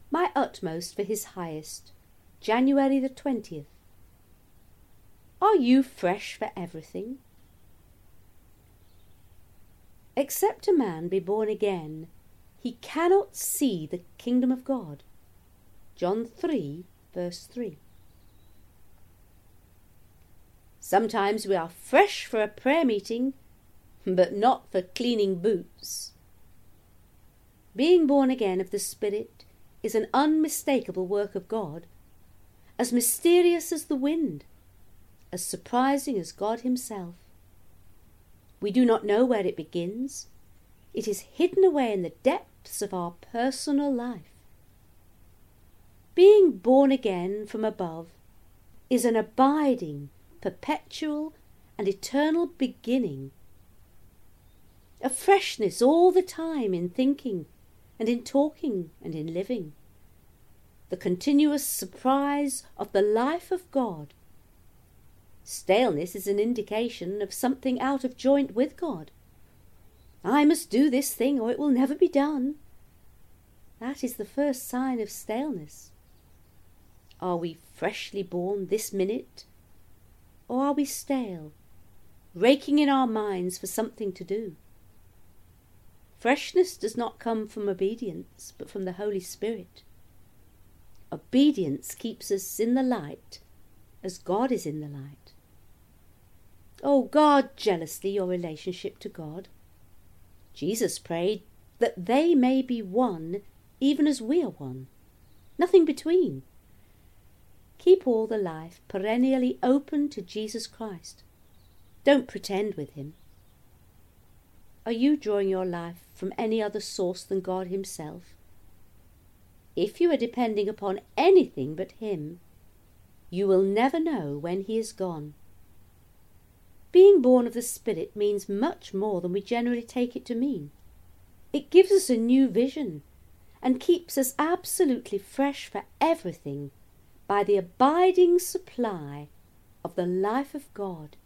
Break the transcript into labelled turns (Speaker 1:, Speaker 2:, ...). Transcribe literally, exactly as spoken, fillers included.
Speaker 1: My utmost for his highest. January the twentieth. Are you fresh for everything? Except a man be born again, he cannot see the kingdom of God. John three, verse three. Sometimes we are fresh for a prayer meeting, but not for cleaning boots. Being born again of the Spirit is an unmistakable work of God, as mysterious as the wind, as surprising as God himself. We do not know where it begins. It is hidden away in the depths of our personal life. Being born again from above is an abiding, perpetual and eternal beginning. A freshness all the time in thinking and in talking and in living. The continuous surprise of the life of God. Staleness is an indication of something out of joint with God. I must do this thing or it will never be done. That is the first sign of staleness. Are we freshly born this minute, or are we stale, raking in our minds for something to do? Freshness does not come from obedience, but from the Holy Spirit. Obedience keeps us in the light, as God is in the light. Oh, guard jealously your relationship to God. Jesus prayed that they may be one, even as we are one. Nothing between. Keep all the life perennially open to Jesus Christ. Don't pretend with him. Are you drawing your life from any other source than God himself? If you are depending upon anything but him, you will never know when he is gone. Being born of the Spirit means much more than we generally take it to mean. It gives us a new vision and keeps us absolutely fresh for everything by the abiding supply of the life of God.